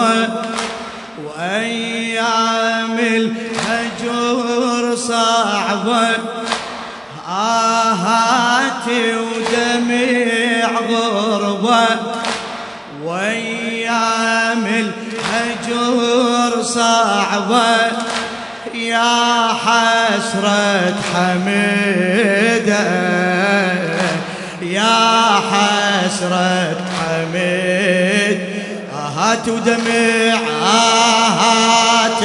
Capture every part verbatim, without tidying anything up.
صعبة وأيام الهجر صعبة آهاتي ودمع غربة وأيام الهجر صعبة يا حسرة حميدة يا حسرة حميد آهات ودمع آهات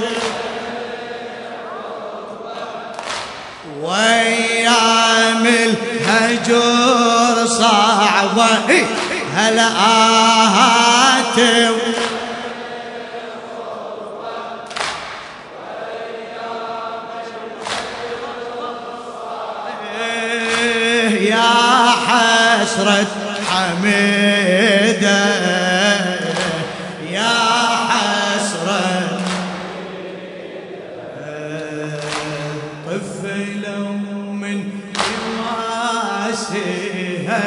وأيام الهجر صعبة هلا آهات يا حسرة حميدة يا حسرة طفلة من يواسيها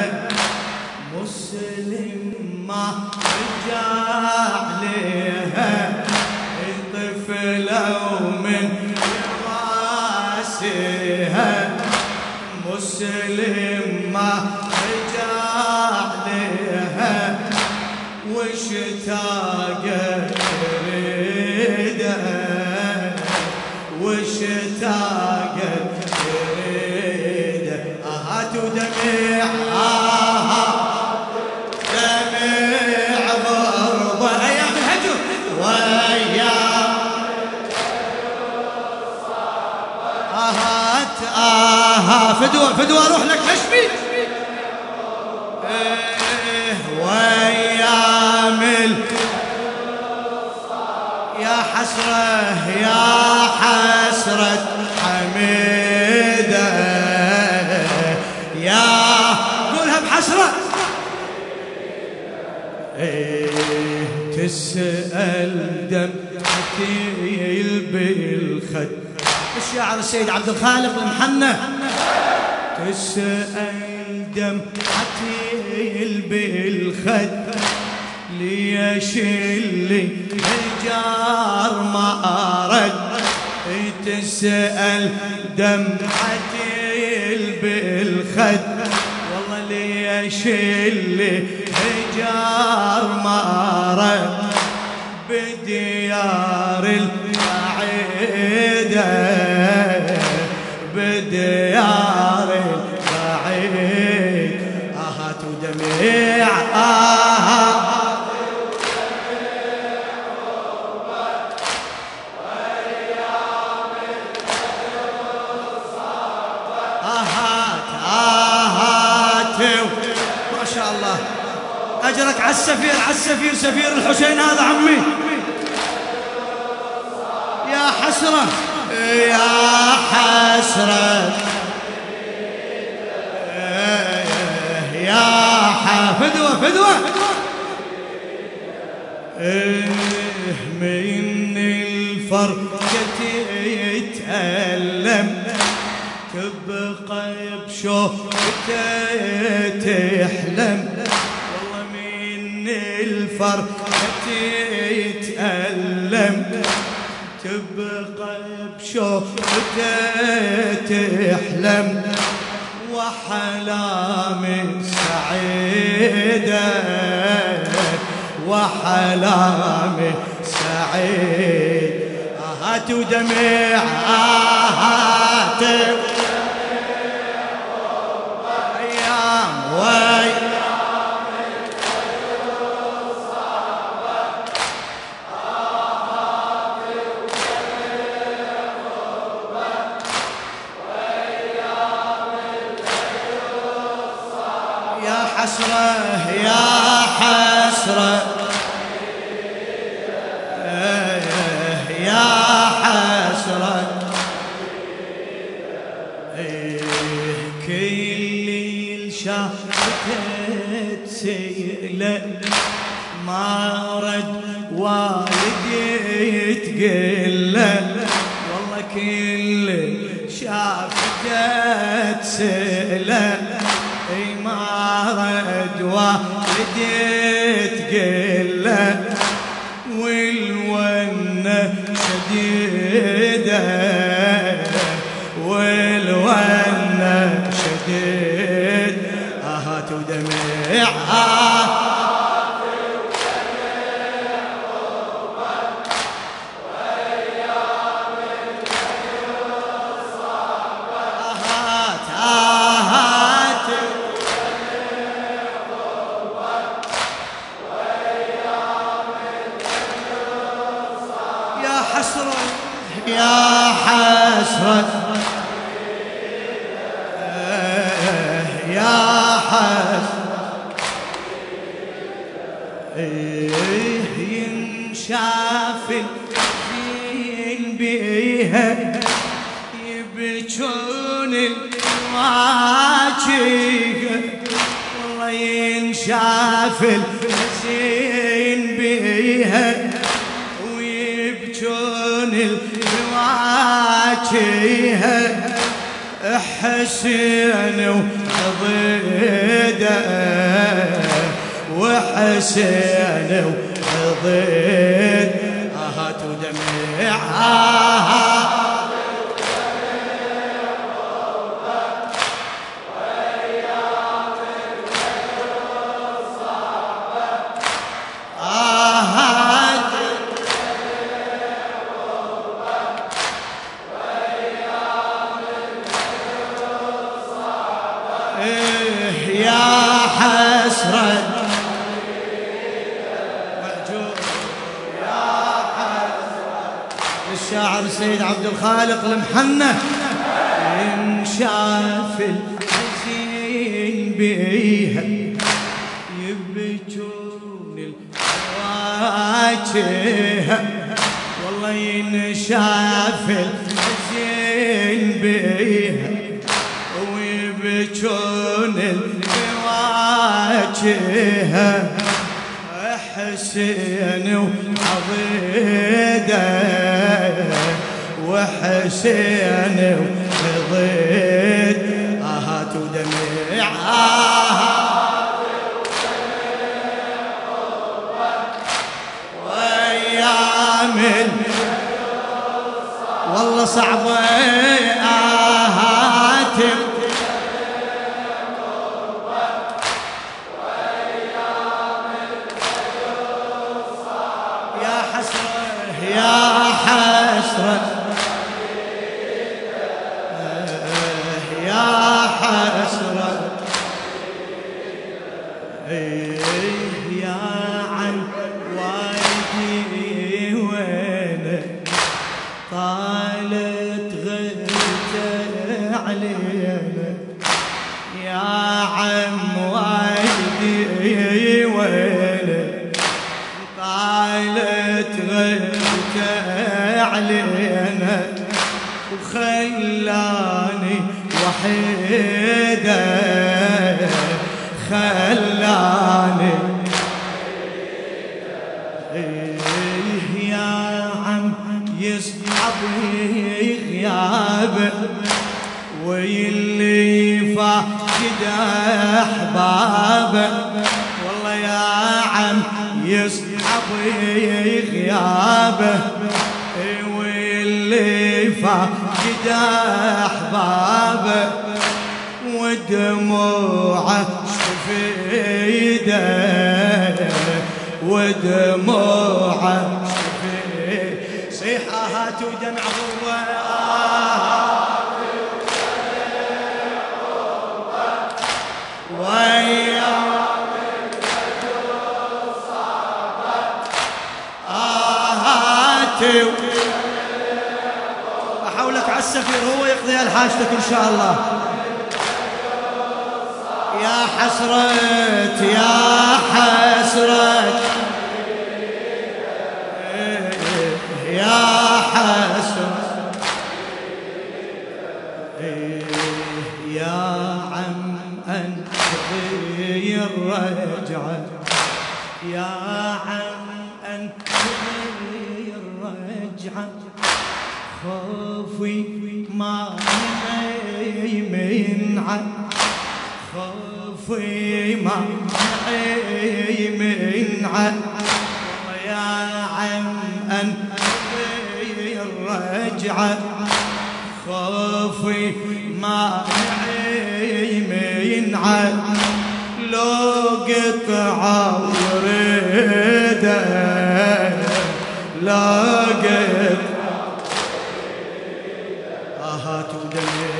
مسلم ما رجع لها طفلة من يواسيها مسلم ما رجع لها واشتاقت تريدها واشتاقت تريدها آهات ودمع آهات دمع غربة أيام الهجر وأيام آهات آها فدوة فدوة أروح لك هشمي إيه وأيام يا حسرة يا حسرة حميدة يا قولها بحسرة إيه تسأل دمعتي بالخد الشاعر السيد عبد الخالق المحنى تسأل دمعتي بالخد ليش اللي الجار ما أرد تسأل دمعتي بالخد والله ليش اللي الجار ما أرد بديار البعيدة بديار البعيد آهات ودمع آهات آهات آهات ما شاء الله أجرك على السفير على السفير سفير الحسين هذا عمي يا حسرة يا حسرة يا فدوة فدوة من الفرقة يتألم تبقى بشوقته تحلم والله من الفرقة يتألم تبقى بشوقته تحلم وحلامي سعيدة وحلامي سعيد آهات ودمع آهات أيام وأيام يا حسرة يا حسرة يا حسرة كل شافت سيلة ما رد والدي تقله والله كل شافت سيلة ما رد والدي تقله ودمع يا حسرة يا حسرة ينشاف الزين بيها يبجون الواجهة والله ينشاف الزين بيها ويبجون الواجهة حسين وعضيده وحسين وعضيد آهات ودمعها الشاعر السيد عبد الخالق المحنة ينشاف الحزين بيها يبجون الواجهة والله ينشاف الحزين بيها ويبجون الواجهة حسين وعضيده وحسين وعضيد آهات ودمعها وأيام والله صعبة آهات يا حسرة يا حسرة يا عن والدي وينه طالت غيرته علينا يا عم والدي وينه طالت غيرته علينا وخلاني وحيدة خلاني يا عم يصعب غيابه واللي فاقد احبابه والله يا عم يصعب غيابه واللي فاقد احبابه ودموعه شفيده ودموعه شفيده صيح آهات ودمع ضوء ويا آهاتي أحولك على السفير هو يقضي حاجتك إن شاء الله. يا حسرة يا حسرة يا حسرة يا عم أنتظر الرجعة يا عم أنتظر الرجعة خوفي ما يمنع خوفي ما يمنع يا عم أنتظر الرجعة خوفي ما يمنع لو قطعة وريده لا قطعة آهات ودمع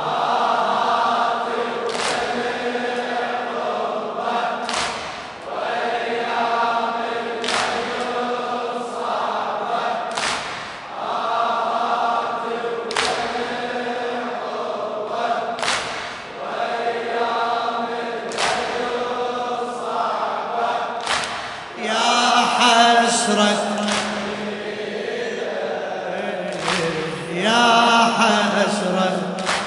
يا حسرة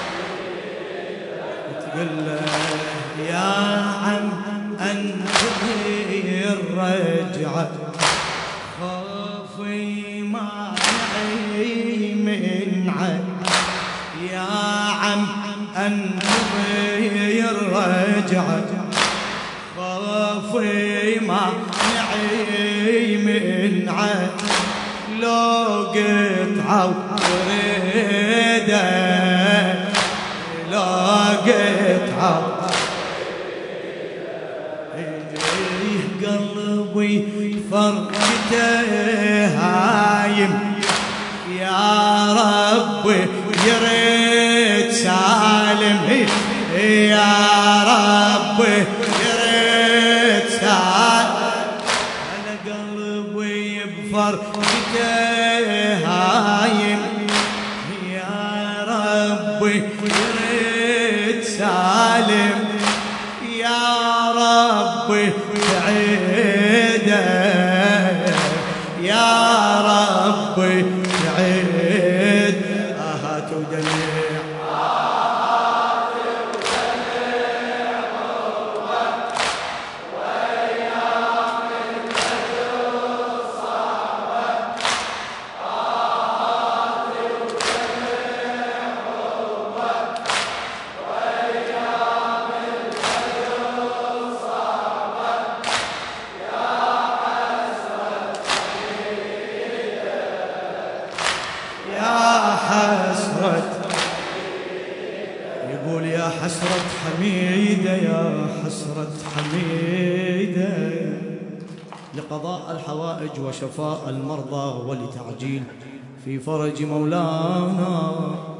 تقول له يا عم انتظر الرجعة خوفي ما معي من عد يا عم انتظر الرجعة خوفي ما معي من عد لو قطعة وريده لو قطعة قلبي فرقته هايم يا ربي يريد سالم يا ربي يريد سالم على قلبي بفرقته هايم يا ربي يريد سالم يا ربي تعيده يا ربي تعيد آهات ودمع آهات ودمع وأيام الفجر صعبة آهات ودمع وأيام الفجر صعبة يا حسرة يقول يا حسرة حميدة يا حسرة حميدة لقضاء الحوائج وشفاء المرضى ولتعجيل في فرج مولانا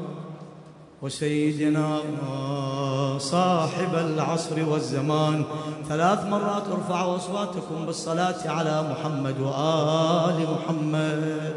وسيدنا صاحب العصر والزمان. ثلاث مرات ارفعوا أصواتكم بالصلاة على محمد وآل محمد.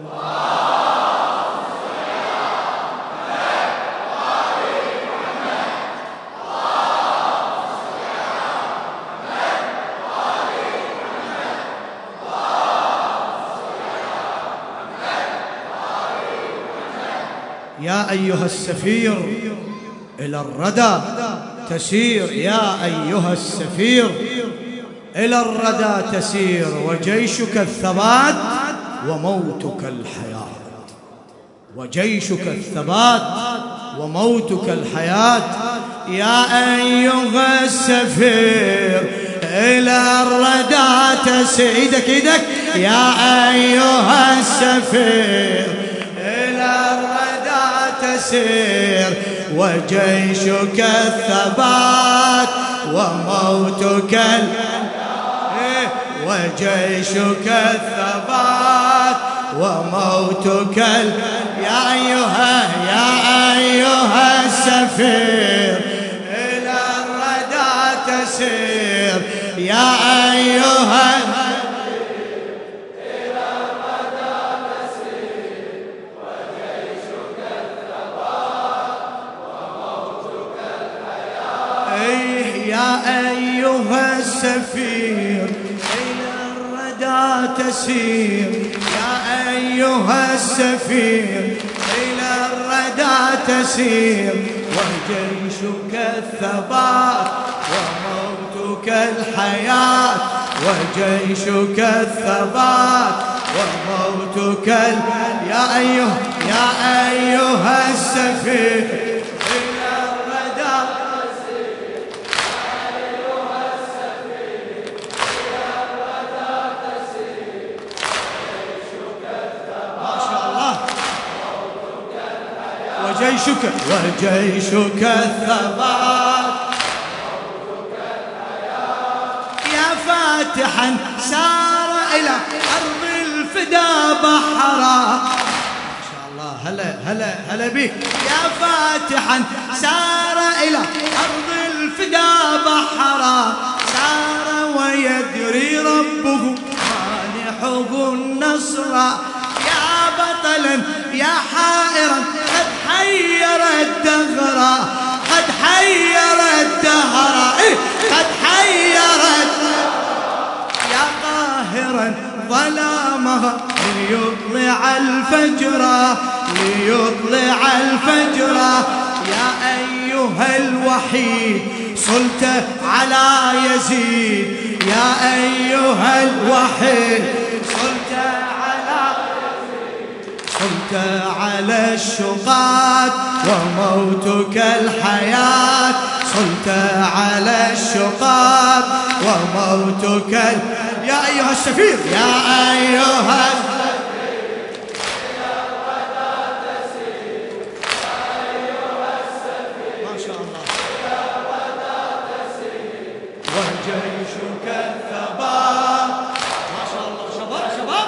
يا أيها السفير إلى الردى تسير يا أيها السفير إلى الردى تسير وجيشك الثبات وموتك الحياة وجيشك الثبات وموتك الحياة. يا أيها السفير إلى الردى تسير إيدك إيدك يا أيها السفير إلى الردى تسير وجيشك الثبات وموتك ال... وجيشك الثبات وموتك ال... يا أيها يا أيها السفير إلى الردى تسير يا أيها يا أيها السفير إلى الردى تسير يا أيها السفير إلى الردى تسير وجيشك الثبات وموتك الحياة وجيشك الثبات وموتك ال... يا أيها يا أيها السفير وجيشك وجيشك الثبات فاتحا سار إلى أرض الفدا بحرا. ما شاء الله هلا هلا هلا بك يا فاتحا سار إلى أرض الفدا بحرا. سار ويدري ربه مانحه النصر. يا بطلا يا حائرا قد حير الدهر. قد حير الدهر إيه قد حير يا قاهرا ظلامها ليطلع الفجر. ليطلع الفجر يا أيها الوحيد صلت على يزيد. يا أيها الوحيد صلت على يزيد. صلت على الشقات وموتك الحياة. صلت على الشقات وموتك ال... يا أيها السفير يا أيها وجيشك الثبات. ما شاء الله شباب شباب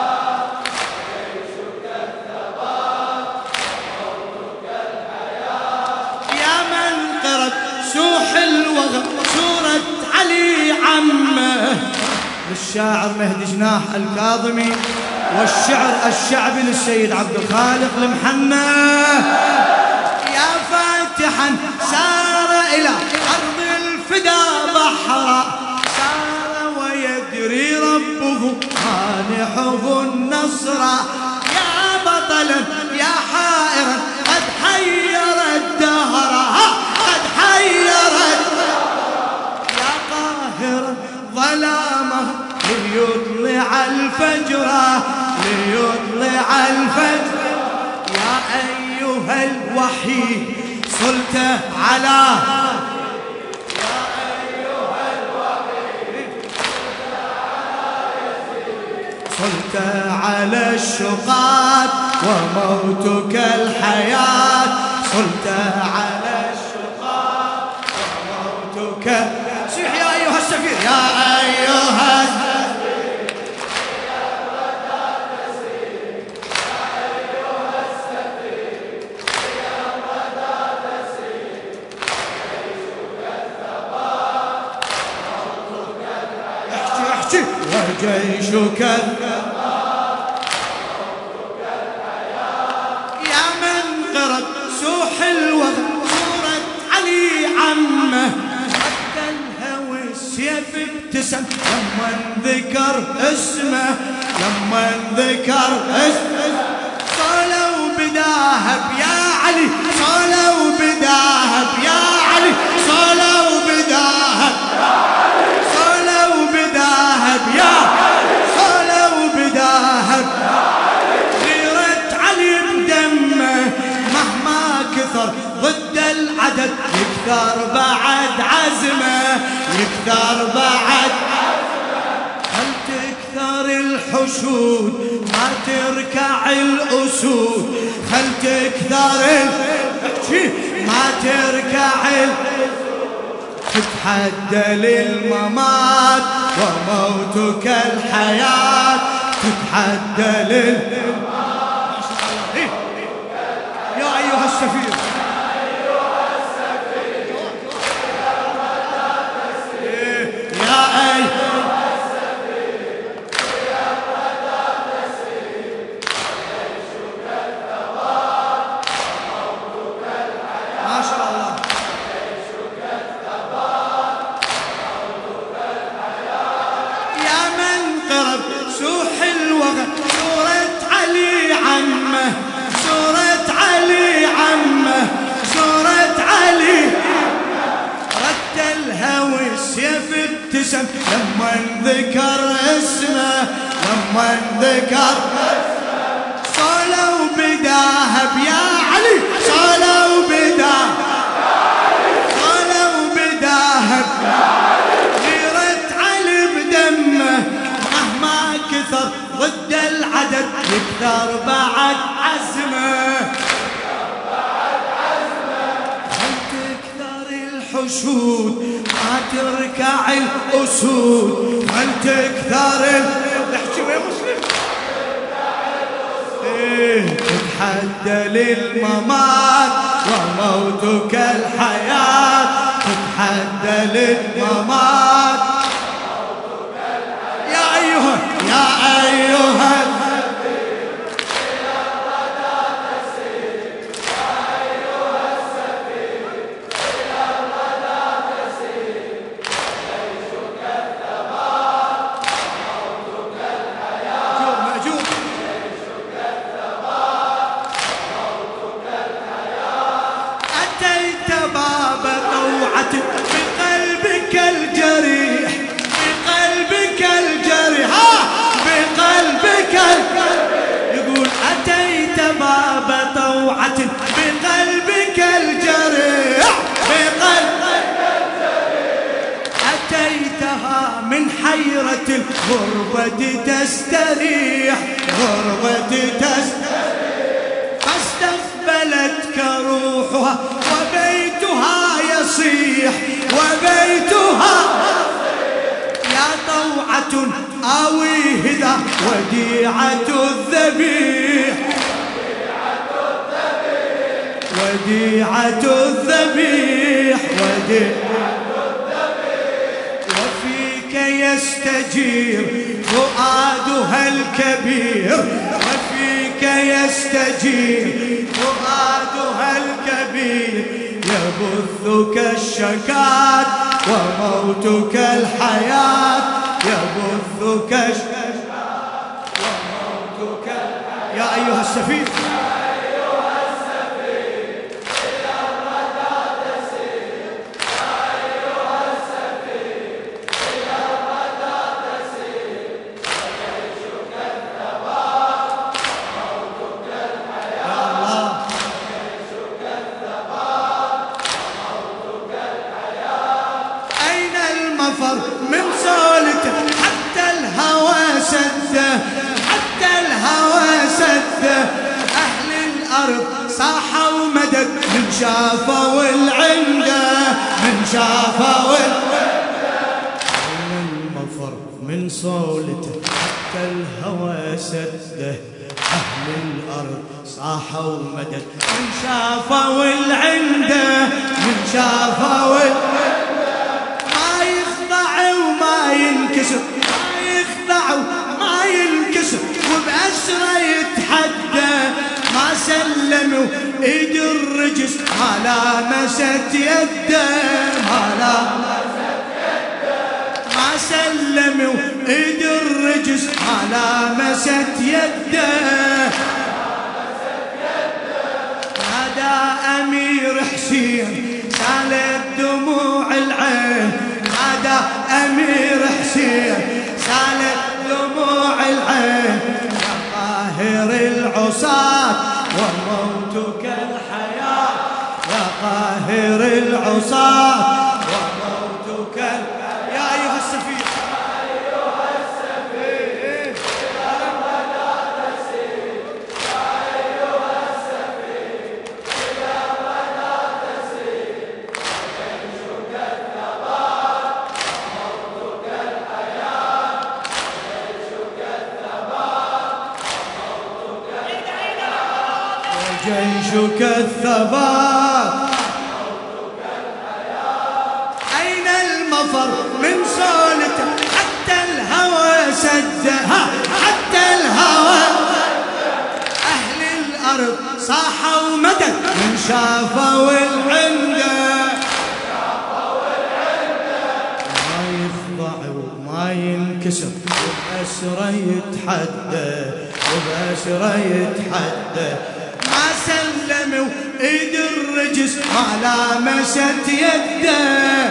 وجيشك الثبات وموتك الحياة. يا من قرت سوح الوغى سورة علي عمه. للشاعر مهدي جناح الكاظمي والشعر الشعبي للسيد عبد الخالق المحنى. يا فاتحا سار إلى أرض الفدا بحرا. سار ويدري ربه مانحه النصر. يا بطلا يا حائرا قد حير الدهر. قد حير يا قاهرا ظلامه ليطلع الفجر. ليطلع الفجر يا أيها الوحيد صلت على صلت على الشقات وموتك الحياة. صلت على الشقات وموتك. صيح يا أيها السفير يا أيها السفير. وجيشك الثبات وموتك الحياة. يا من قرت سوح الوغى سورة علي عمه. حتى الهوى السيف ابتسم لما ذكر اسمه. لما ذكر اسمه صلوا بداهب يا علي. صلوا بداهب يا علي. صلوا بداهب صلوا بداهب يا صلوا بداهب. غيرة علي بدمه مهما كثر ضد العدد يكثر بعد عزمه. يكثر بعد عزمه. هل تكثر الحشود ما تركع الأسود. هل تكثر ما تركع الأسود. تتحدى للممات وموتك الحياة. تتحدى للممات يا أيها السفير. يا أيها السفير ما شاء الله. سوح الوغى سورة علي عمه. سورة علي عمه. سورة علي رد الهوى السيف ابتسم لما ذكر اسمه. لما ذكر اسمه صلوا بداهب يا علي. صلوا بداهب صلوا بداهب. غيرة علي بدمه مهما كثر ضد العدد يكثر بعد عزمه. هل تكثر الحشود ما تركع تتمتع الأسود ولتكثر احكي ويا مسلم إيه تتحدى للممات وموتك الحياة تتحدى للممات وموتك الحياة يا أيها يا أيها بقلبك الجريح بقلبك الجريح ها بقلبك يقول أتيت باب طوعة بقلبك الجريح بقلبك الجريح أتيتها من حيرة الغربة تستريح غربة تستريح فاستقبلتك روحها وبيتها يصيح وبيتها يا طوعة آويه ذا وديعة الذبيح وديعة الذبيح وديعة الذبيح وفيك يستجير فؤادها الكبير وفيك يستجير فؤادها الكبير يبثك الشكات وموتك الحياة يبثك الشكات وموتك الحياة يا أيها السفير يا أيها السفير إلى الردى تسير يا أيها السفير إلى الردى تسير وجيشك الثبات وموتك الحياة يا الله من صولته حتى الهوى سده حتى الهوى سده أهل الأرض صاحوا مدد من شافوا العنده من شافوا العنده أين المفر من صولته حتى الهوى سده أهل الأرض صاحوا مدد من شافوا العنده من شافوا العنده وما ينكسر ما يخضع وما ينكسر وبأسره يتحدى ما سلموا ايد الرجس ما لامست يده ما لامست يده ما سلموا ايد الرجس ما لامست يده نادى أمير حسين سالت دموع العين نادى أمير حسين سالت دموع العين يا قاهر العصاة وموتك الحياة يا قاهر العصاة وموتك الحياة يا أيها السفير يا أيها السفير إلى الردى تسير يا أيها السفير إلى الردى تسير وجيشك الثبات وموتك الحياة وجيشك الثبات وموتك الحياة وجيشك الثبات وموتك الحياة أين المفر من صولته حتى الهوى سدها حتى الهوى أهل الأرض صاحوا مدد من شافوا العنده ما يخضع وما ينكسر وبأسره يتحدى وبأسره يتحدى ما سلموا ايد الرجس ما لامست يده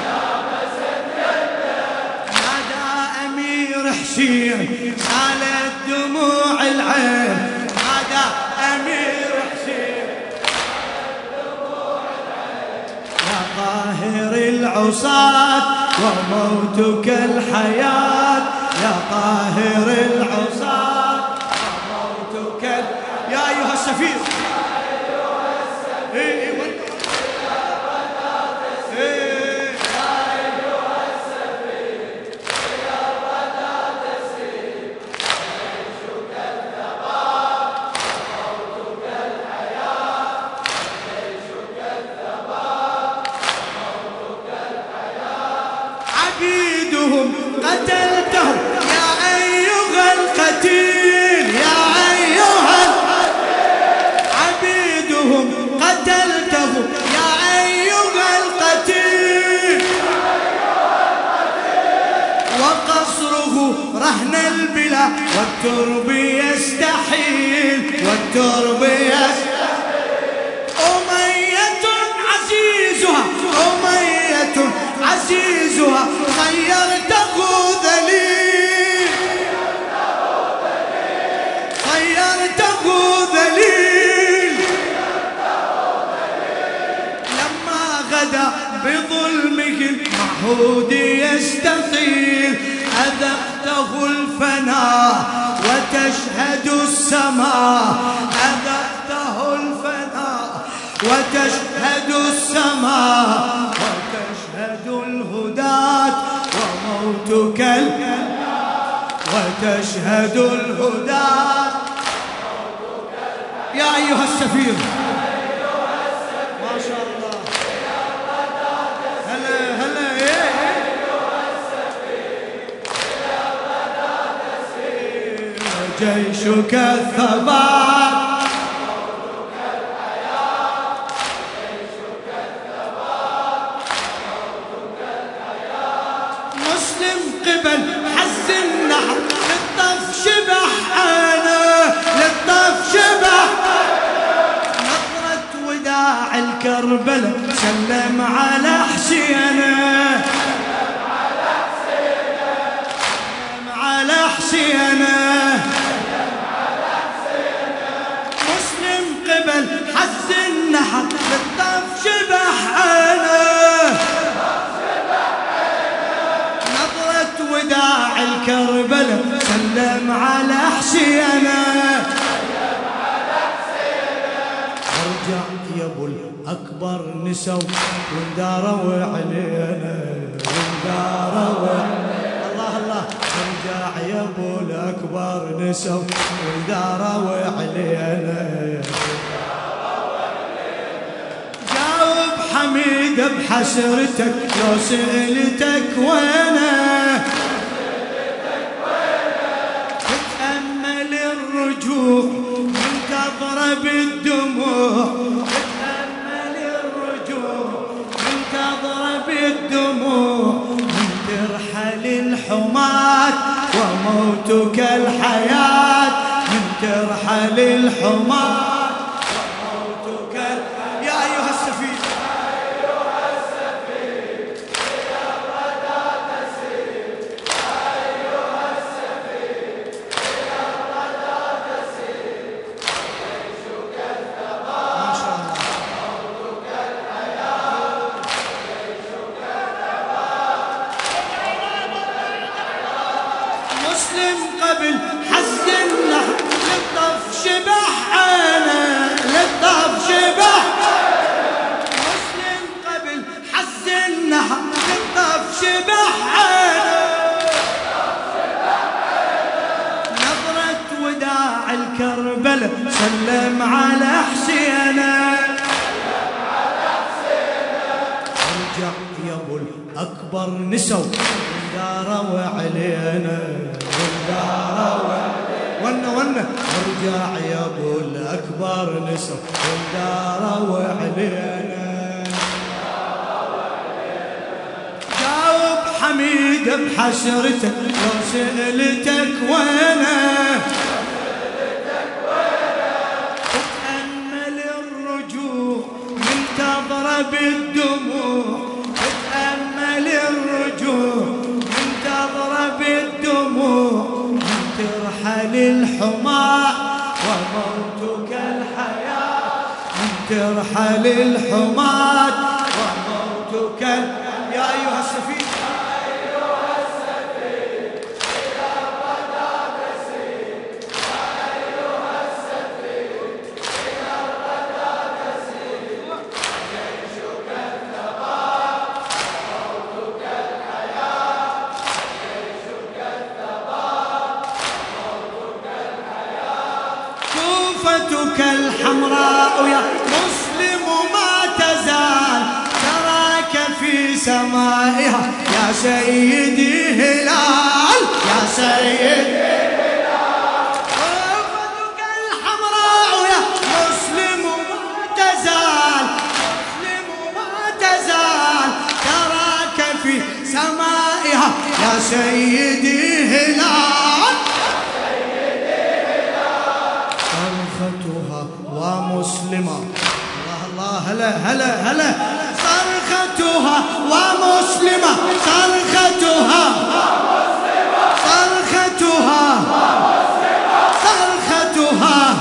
نادى أمير حسين سالت دموع العين نادى أمير حسين سالت دموع العين يا قاهر العصاة وموتك الحياة يا قاهر العصاة وموتك الحياة يا أيها السفير يا أيها السفير إلى الردى تسير يا أيها السفير عبيدهم قتلته يا أيها القتيل يا أيها عبيدهم قتلته يا أيها القتيل وقصره رهن البلا والترب يستحيل والترب يستحيل أمية عزيزها أمية عزيزها خيرته ذليل خيرته ذليل لما غدا بظلمه المعهود يستطيل أذقته الفناء وتشهد السماء أذقته الفناء وتشهد السماء وتشهد الهداة وموتك ال... وتشهد الهداة يا أيها السفير ما شاء الله هلا هلا جيشك الثبات قبل حز النحر للطف شبح أنا للطف شبح نظرة وداع الكربلة سلم على حسينه سلم على حسينه مسلم قبل حز النحر للطف شبح أنا وداع الكربلة سلم على حسينه ارجع يا ابو الاكبر نسوا وانداروا علينا وانداروا الله الله ارجع يا ابو الاكبر نسوا وانداروا علينا جاوب حميد بحسرتك لو سألتك وينه تتأمل الرجوع منتظرة بالدموع تتأمل الرجوع منتظرة بالدموع من ترحل الحماة وموتك الحياة من ترحل الحماة قبل حز النحر للطف شبح أنا للطف شبح مسلم قبل حز النحر للطف شبح أنا نظرة وداع الكربلة سلم على حسينه ارجع يا ابو الاكبر نسوا داروا علينا ونا ونا ارجع يا ابو الاكبر نسوا داروا علينا جاوب حميد بحسرتك لو سألتك وينه تتأمل الرجوع منتظرة بالدموع تتأمل الرجوع منتظرة بالدموع ترحل الحماة وموتك الحياة ترحل الحماة وموتك يا أيها السفير أيها السفير إلى الردى تسير أيها السفير إلى الردى تسير جيشك الثبات موتك الحياة جيشك الثبات كوفتك الحمراء يا مسلم ما تزال تراك في سمائها يا سيدي سيدي هلال صرختها ومسلمة. الله الله هلا هلا هلا. صرختها ومسلمة صرختها صرختها صرختها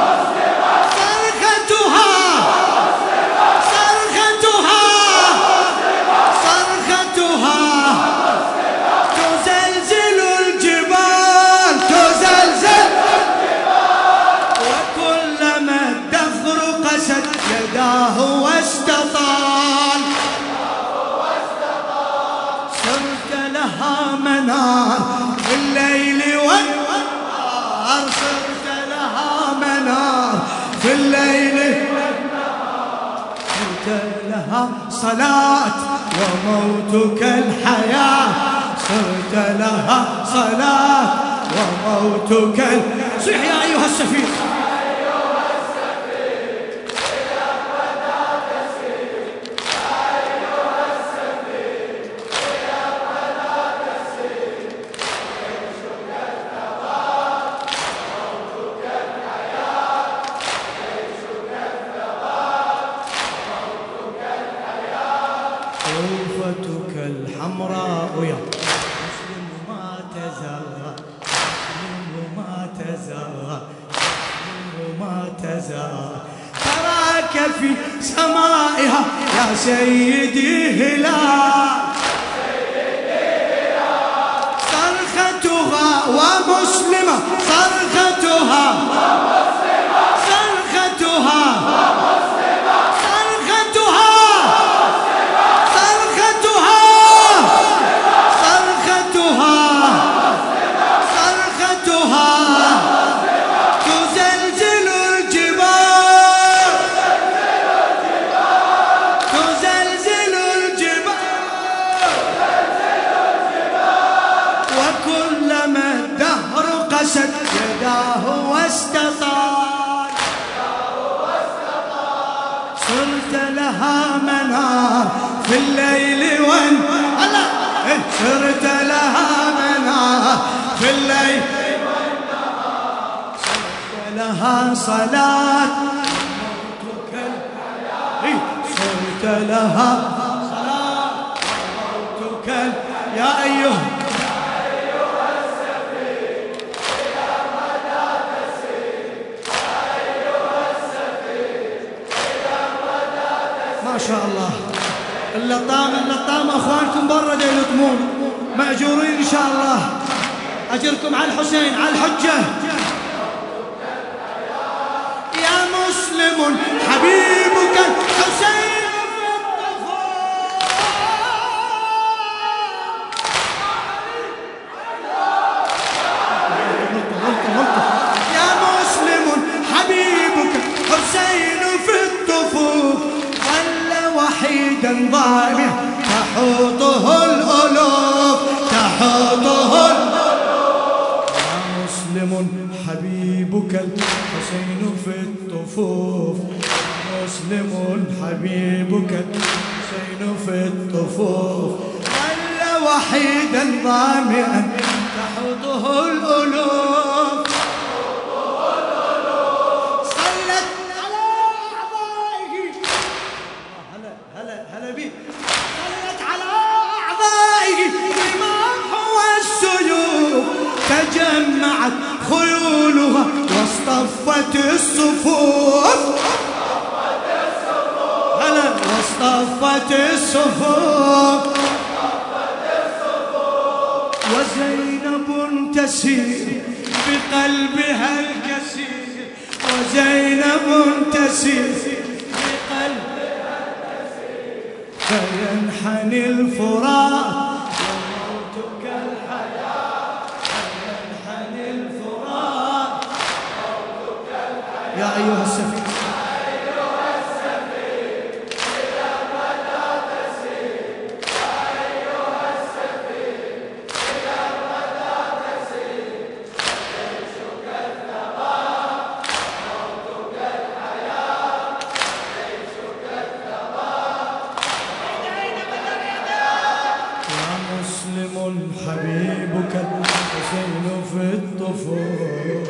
واستطال صرت لها منار في الليل والنهار صرت لها منار في الليل والنهار صرت لها صلاة وموتك الحياة صرت لها صلاة وموتك ال... صيح يا أيها السفير صوفتك الحمراء يا مسلم ما تزال مسلم ما تزال مسلم ما تزال تراك في سمائها يا سيدي هلال صرختها ومسلمة صرختها صرختها يداه واستطال صرت لها منار في الليل والنهار صرت لها منار في الليل والنهار صرت لها صلاة وموتك الحياة صرت لها صلاة وموتك يا أيها ما شاء الله. اللطام اللطام اخوانكم برا يلطمون ماجورين ان شاء الله. اجركم على الحسين على الحجه. يا مسلم حبيبك الحسين يا مسلم حبيبك حسين في الطفوف وحيدا ضائعا تحوطه الألوف تحوطه الألوف يا مسلم حبيبك الحسين في الطفوف مسلم حبيبك الحسين في الطفوف ظل وحيدا ضامئا تحوطه الألوف تجمعت خيولها واصطفت الصفوف هلا واصطفت الصفوف وزينب تسير بقلبها الكسير وزينب تسير بقلبها الكسير فينحني الفرات يا أيها السفير يا أيها السفير إلى مدى تسير يا أيها السفير إلى مدى تسير جيشك الثبات موتك الحياة جيشك الثبات يا مسلم حبيب حبيبك الحسين في الطفول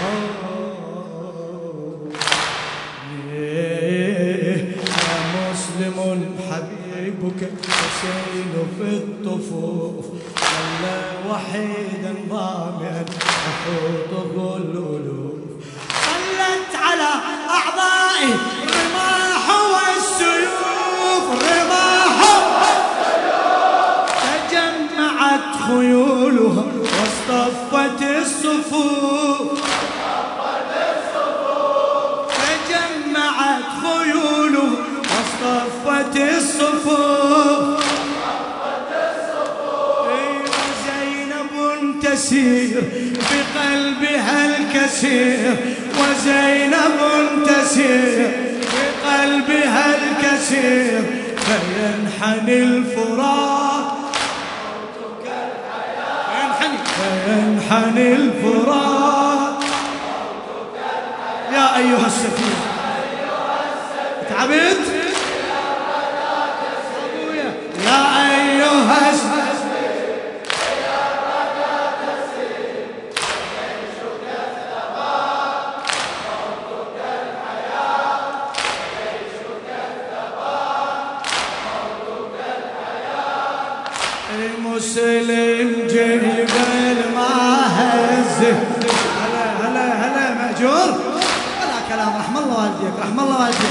يا مسلم حبيبك الحسين في الطفوف صلى وحيدا ضامعا حوضه الألوف صلت على أعضائه الرماح والسيوف الرماح والسيوف تجمعت خيولها واصطفت الصفوف تجمعت خيولها واصطفت الصفوف تسير بقلبها الكسير وزينب تسير بقلبها الكسير فينحني الفراق فينحني فينحني الفراق يا أيها السفير تعبت يا أيها السفير مسلم جبل ما هزه هلا هلا هلا مأجور ولا كلام رحم الله والديك رحم الله والديك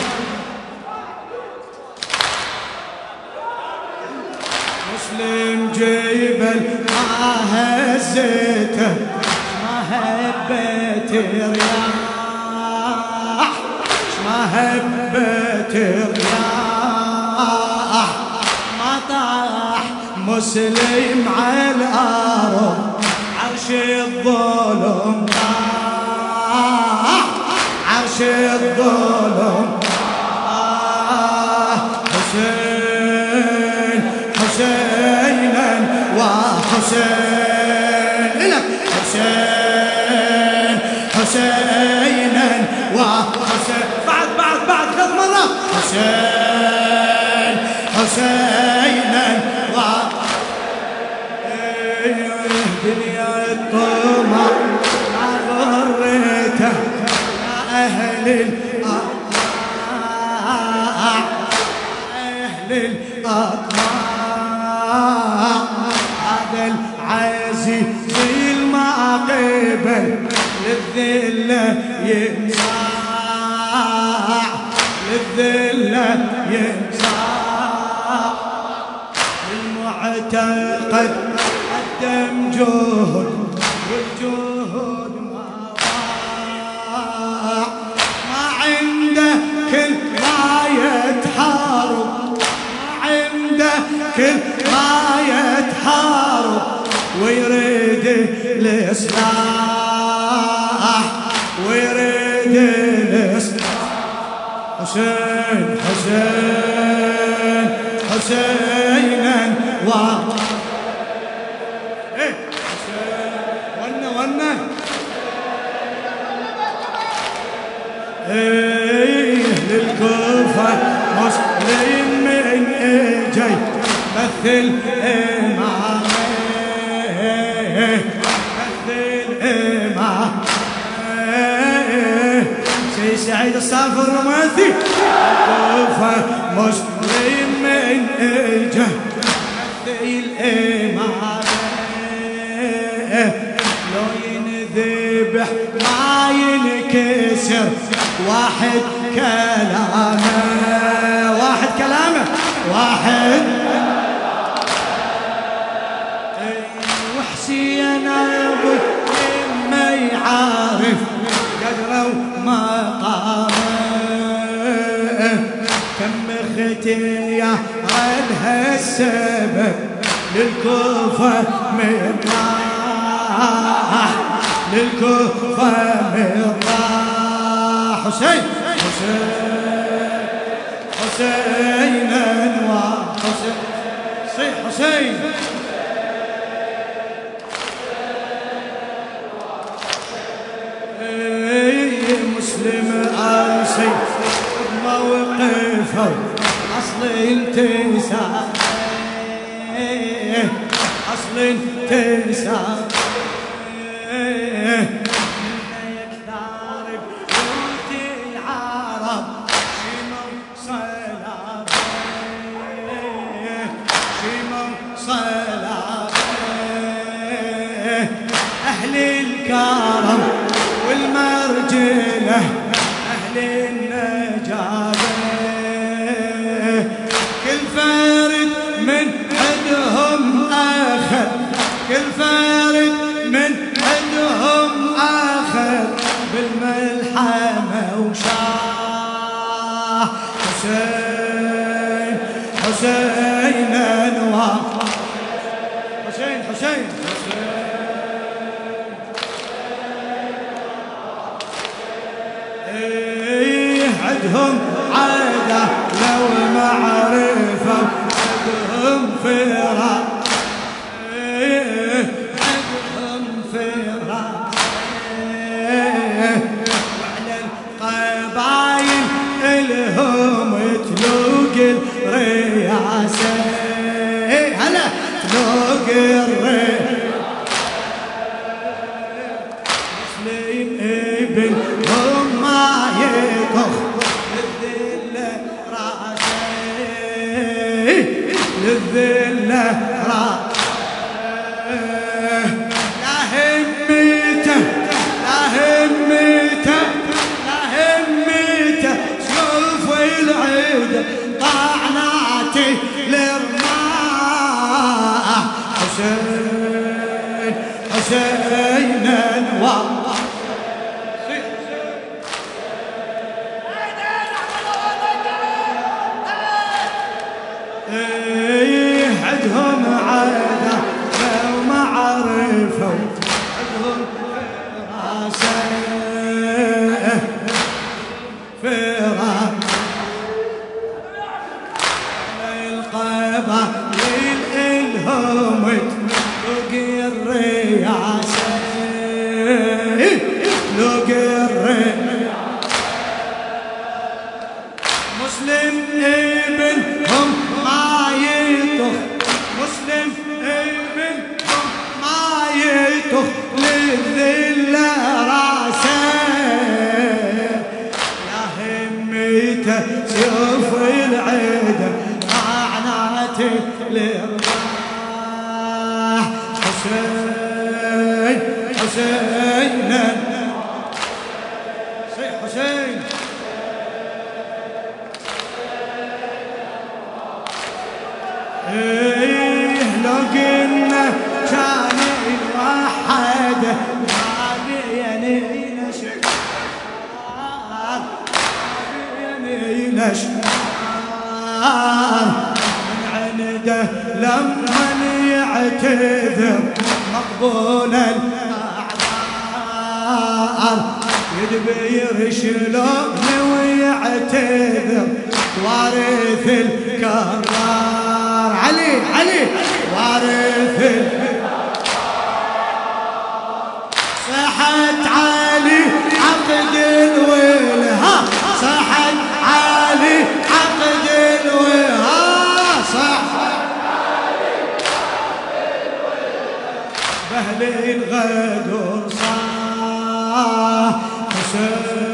مسلم جبل ما هزته ما هبت رياح ما هبت رياح ما طاح مسلم على الأرض عرش الظلم طاح عرش الظلم طاح حسين حسينا وحسين لك حسين حسينا وحسين بعد بعد بعد ثلاث مرات حسين حسينا وحسين دنيا الطمع ما غريته يا أهل الأطماع أهل الأطماع هذا العزيز ما قبل للذلة ينصاع للذلة ينصاع المعتقد قدم جهد والجهد ما ضاع ما عنده كل ما يتحارب ما عنده كل ما يتحارب ويريد الإصلاح ويريد الإصلاح حسين حسين حسينا و ايه للكوفة مسلم من اجي مثل امامه مثل امامه سي سعيد الصافي الرماثي الكوفة مسلم من اجي مثل امامه لو ينذبح ما ينكسر واحد كلامه واحد كلامه واحد وحسين ابو ما يعرف قدره ومقامه كم اختيار لها السبب للكوفة مرتاح للكوفة مرتاح حسين حسين حسينا وحسين صيح حسين مسلم عاصي موقفه أصل انتساب أصل وصل تسابق الكرم والمرجلة أهل النجابة كل فرد من عندهم أخذ كل فرد من عندهم أخذ بالملحمة وشاه حسين حسين أنوار حسين حسين عدهم عادة لو معرفة عدهم فراق عدهم فراق وعلى القبايل الهم تلوق الرياسة هلا تلوق الرياسة مسلم ابن هم ما يطخ للذلة راسه لا همته لا همته لا همته شوف العيد طعناتي للرماح حسين حسين انوار عدهم عادة لو ما عرفوا عدهم راسه فراق القبائل الهم تلوق الرياسة تلوق الرياسة مسلم ابنهم ما يطخ مسلم ابنهم ما يطخ للذلة راسه يا هميته شوف العيدة طعناتي للرماح حسين حسين حسين ايه لو قلنا كان الواحد ما بينينا شعار ما بينينا شعار من عنده لما يعتذر مقبول الاعذار يدبير شلون ويعتذر وارث الكرار علي علي وارث صحت علي عقد الولها صحت علي عقد الولها صحت علي عقد الولها بهل الغدر صاح حسين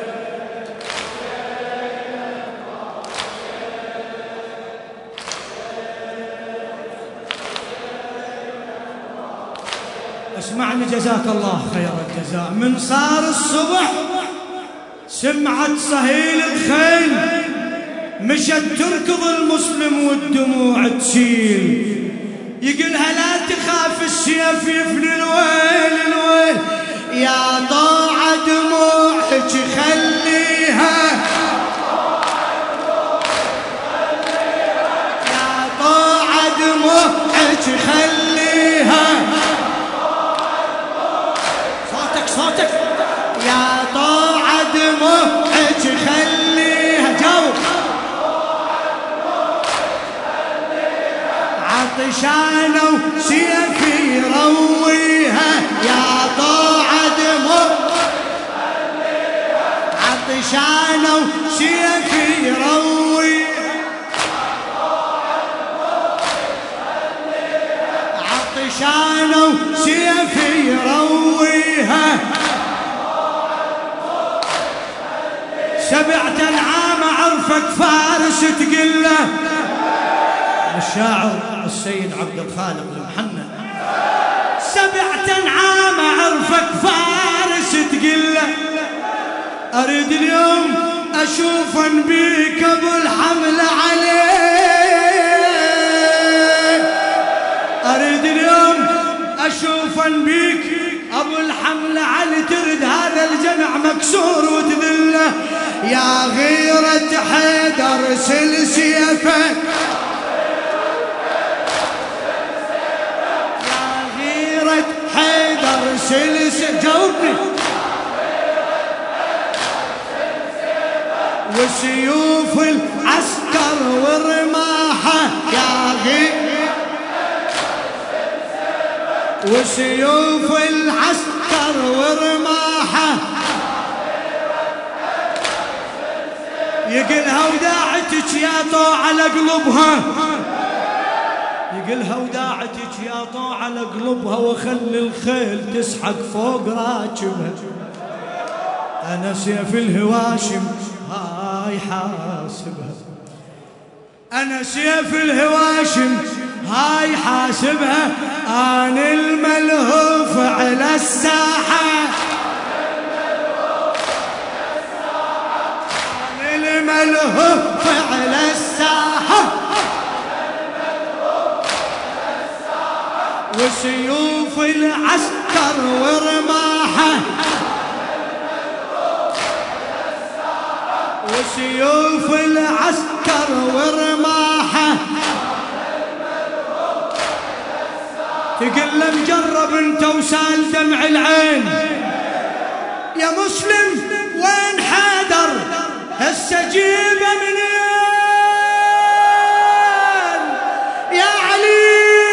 اسمعني جزاك الله خير الجزاء من صار الصبح سمعت صهيل الخيل مشت تركض المسلم والدموع تسيل يقلها لا تخاف السيف يفني الويل الويل يا طاعة دموعك خليها يا طاعة دموعك خليها صوتك يا طاعة دموعك خليها جاوب عطشانة وسيفي رويها يا طاعة دموعك خليها عطشانة وسيفي رويها سيفي يرويها سبعة عام عرفك فارس تقله. الشاعر السيد عبد الخالق المحنى. سبعة عام عرفك فارس تقله، أريد اليوم أشوفا بيك أبو الحمل عليه، أريد اليوم أشوفا بيك أبو الحمل علي، ترد هذا الجمع مكسور وتذله. يا غيرة حيدر سل سيفك، يا غيرة حيدر سل سيفك، جاوبني. وسيوف العسكر ورماحه يا غيرة، وسيوف العسكر ورماحه، يقلها وداعتك يا طوع على قلوبها، يقلها وداعتك يا طوع على قلوبها، وخلي الخيل تسحق فوق راكبها. أنا سيف الهواشم هاي حاسبها، أنا سيف الهواشم هاي حاسبها، أنا الملهوف على الساحة، أنا الملهوف على الساحة، وسيوف العسكر ورماحه، وسيوف العسكر ورماحه، تقل مجرب انت وسال دمع العين. يا مسلم وين حيدر هسه جيبه منين؟ يا علي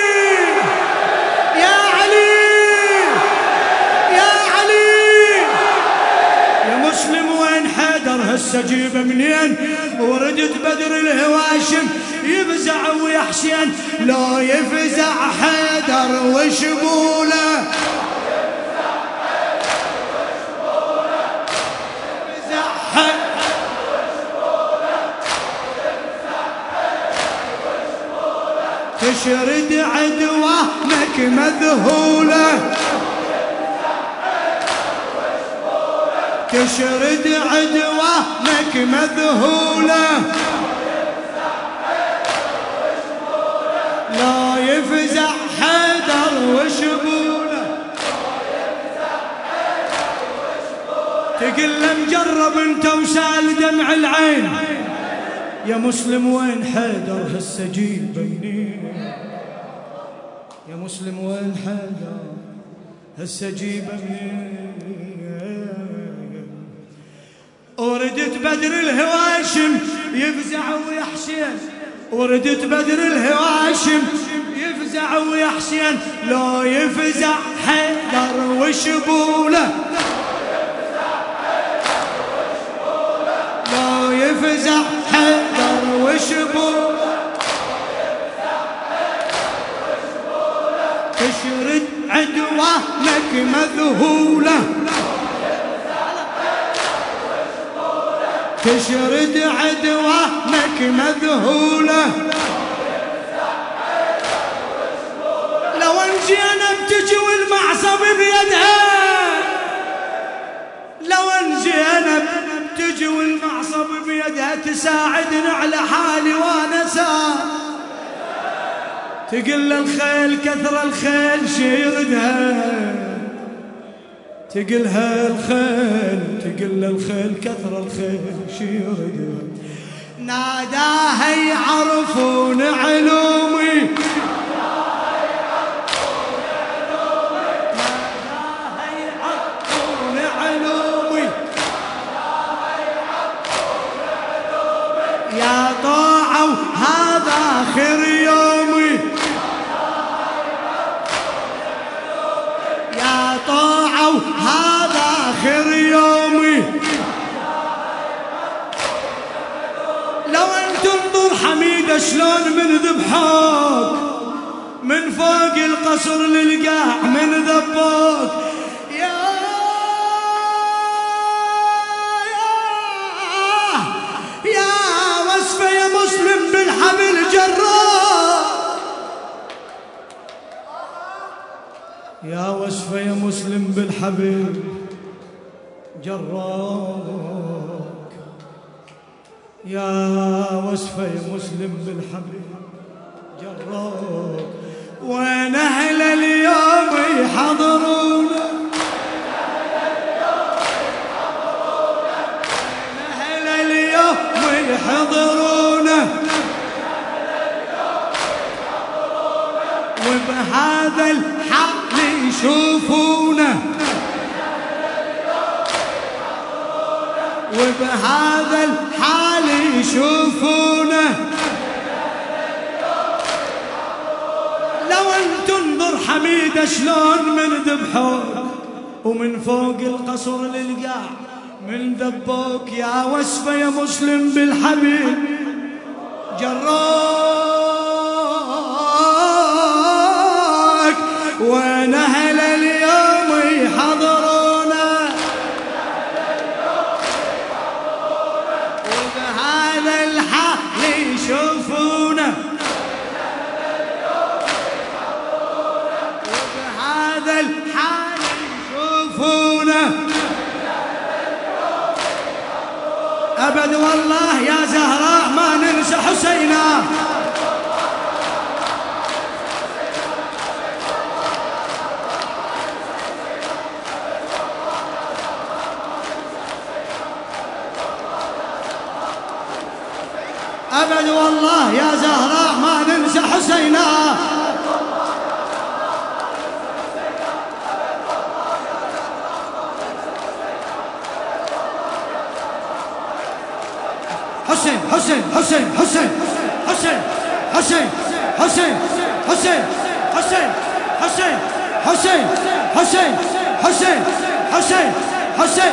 يا علي يا علي، يا مسلم وين حيدر هسه جيبه منين؟ وردت بدر الهواشم يفزع ويا حسين، لو يفزع حيدر وشبوله، يفزع حيدر وشبوله، تشرد عدوانك مذهوله، تشرد عدوانك مذهوله، لا يفزع حيدر وشبوله، تقل مجرب انت وسال دمع العين. يا مسلم وين حيدر هسه جيبه منين؟ يا مسلم وين حيدر هسه جيبه منين؟ وردت بدر الهواشم يفزع ويا حسين، وردت بدر الهواشم يفزع ويا حسين، لو يفزع حيدر وشبوله، لو يفزع حيدر وشبوله، تشرد عدوانك مذهوله، تشرد عدوانك مذهوله، لو ان زينب تجي والمعصب بيدها، لو ان زينب تجي والمعصب بيدها، تساعدني على حالي وانا سار، تقل الخيل كثر الخيل شيردها، تقلها الخيل تقل الخيل كثر الخيل شيردها، ناداها يعرفون علومي، ناداها يعرفون علومي، يا طاعوا هذا آخر يومي، يا طاعوا هذا آخر يومي، لو أن تنظر حميدة شلون من ذبحوك، من فوق القصر للقاع من ذبوك يا يا وصفة يا مسلم بالحبل جراك يا وصفة يا مسلم بالحبل جراك يا وصفة يا مسلم بالحبل جراك وين أهل اليوم يحضرونا أهل اليوم يحضرونا وبهذا الحق يشوفونا وبهذا الحال يشوفونا لو ان تنظر حميدة شلون من ذبحوك ومن فوق القصر للقاع من ذبوك يا وصفة يا مسلم بالحبيب جراك وين أهل اليوم يحضرونا وبهذا الحال يشوفونا وبهذا الحال يشوفونا أبد والله يا زهراء ما ننسى حسينا أبد والله يا زهراء ما ننسى حسينا حسين حسين حسين حسين حسين حسين حسين حسين حسين حسين حسين حسين حسين حسين حسين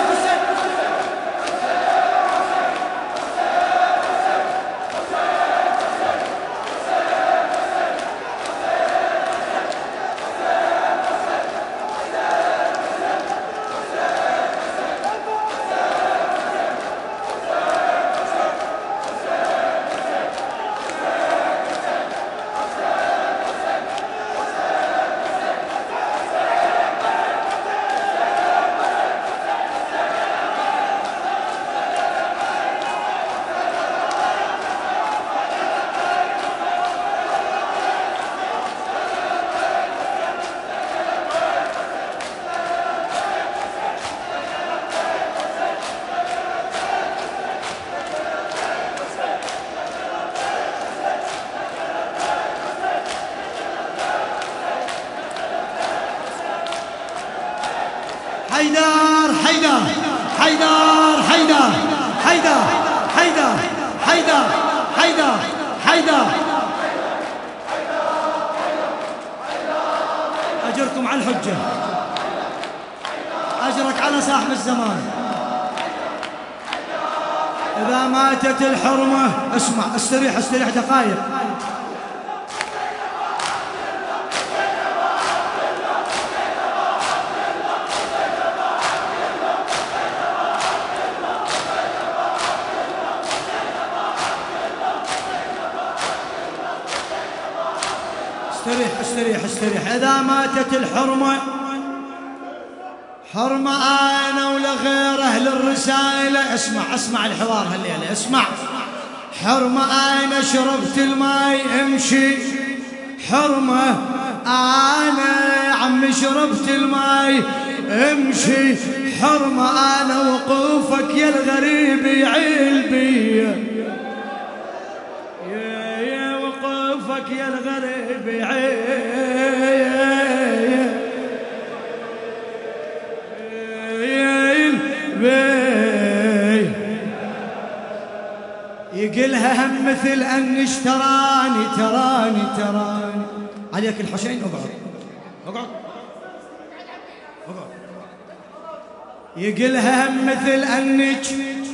حيدر حيدر حيدر حيدر حيدر حيدر حيدر حيدر حيدر أجركم على الحجة أجرك على صاحب الزمان إذا ماتت الحرمة اسمع استريح استريح دقائق استريح استريح استريح إذا ماتت الحرمة حرمة أنا ولغير أهل الرسالة اسمع اسمع الحوار هالليلة اسمع حرمة أنا شربت الماي امشي حرمة أنا عمي شربت الماي امشي حرمة أنا وقوفك يا الغريب يعيل بيا يا يا وقوفك يا الغريب يعيل يقلها هم مثل أني اشتراني تراني تراني عليك الحسين اقعد اقعد اقعد يقلها هم مثل أنك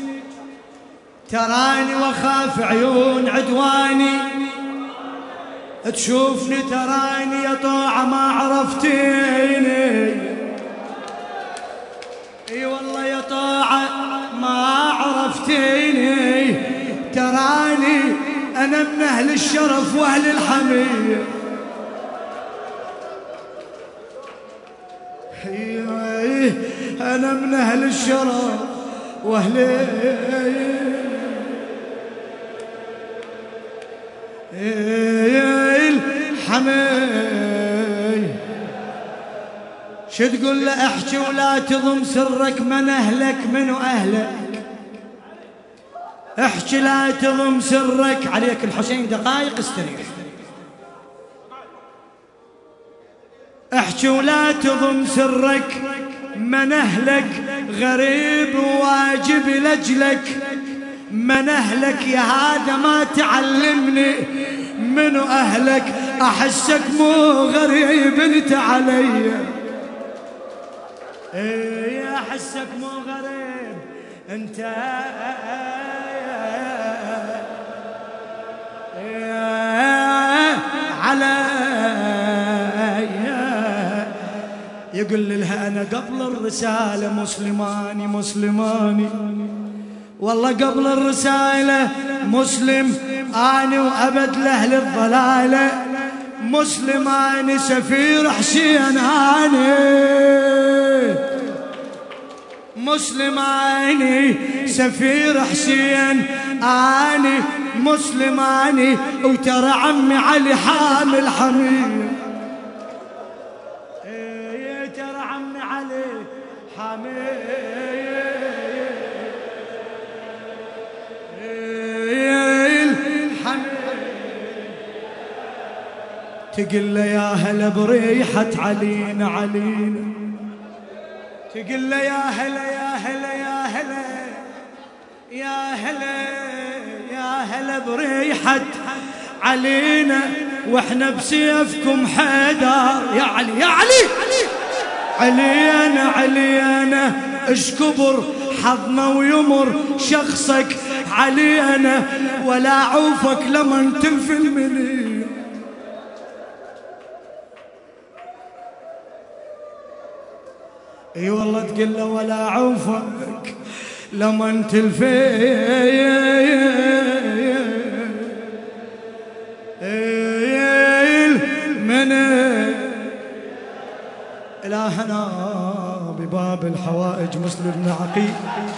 تراني وخاف عيون عدواني تشوفني تراني يا طوعة ما عرفتيني، اي والله يا طوعة ما عرفتيني، تراني انا من اهل الشرف واهل الحمية. انا من اهل الشرف واهل الحمية. شو تقول له؟ احكي ولا تضم سرك، من اهلك منو اهلك، احكي لا تضم سرك. عليك الحسين دقائق استريح. احكي ولا تضم سرك، من اهلك غريب وواجب لاجلك، من اهلك يا هذا ما تعلمني منو اهلك، احسك مو غريب انت علي، ايه احسك مو غريب انت علي. يقول لها انا قبل الرسالة مسلماني مسلماني، والله قبل الرسالة مسلم أنا وأبد لأهل الضلالة، مسلماني سفير حسين أنا، مسلماني سفير حسين أنا، مسلماني وترى عمي علي حامل حمية، ايه ترى عمي علي حامل تقل له يا هلا بريحة علينا علينا، تقل له يا هلا يا هلا يا هلا يا هلا يا هلا بريحة علينا، واحنا بسيفكم حيدر يا علي يا علي علينا علينا، اش كبر حظنا ويمر شخصك علينا، ولا عوفك لمن تنفل مني. اي والله تقول له ولا عوفك لمن تلفيل من إلهنا بباب الحوائج مسلم بن عقيل.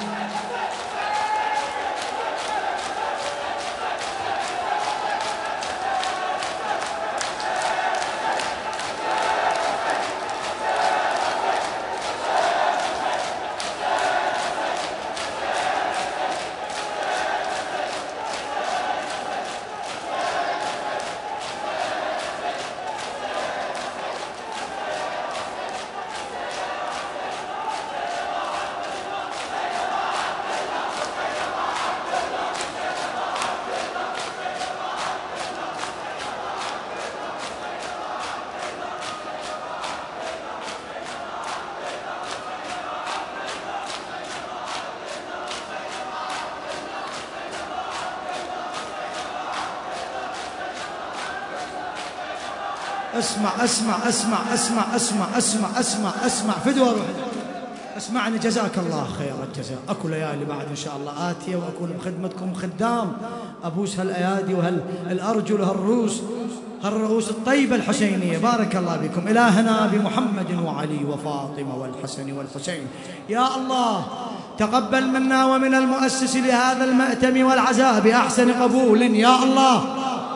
اسمع اسمع اسمع اسمع اسمع اسمع اسمع اسمع فدوى روح اسمعني جزاك الله خير الجزاء. اكو ليالي بعد ان شاء الله آتية واكون بخدمتكم خدام، ابوس هالايادي وهالارجل وهالروس هالرؤوس الطيبة الحسينية. بارك الله بكم. إلهنا بمحمد وعلي وفاطمة والحسن والحسين. يا الله تقبل منا ومن المؤسس لهذا المأتم والعزاء بأحسن قبول يا الله.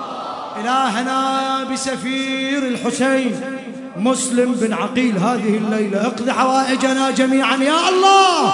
إلهنا بسفير الحسين مسلم بن عقيل هذه الليلة اقض حوائجنا جميعا يا الله.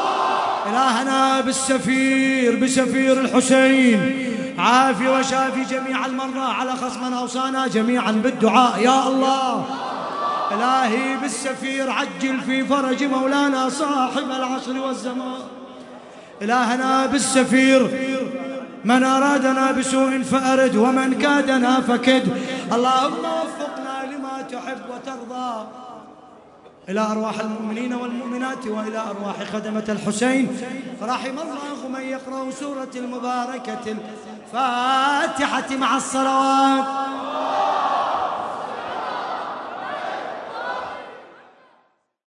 إلهنا بالسفير بسفير الحسين عافي وشافي جميع المرضى على خص من أوصانا جميعا بالدعاء يا الله. إلهي بالسفير عجل في فرج مولانا صاحب العصر والزمان. إلهنا بالسفير من أرادنا بسوء فأرد ومن كادنا فكد. اللهم وفقنا لما تحب وترضى. إلى أرواح المؤمنين والمؤمنات وإلى أرواح خدمة الحسين رحم الله من يقرأ سورة المباركة الفاتحة مع الصلوات.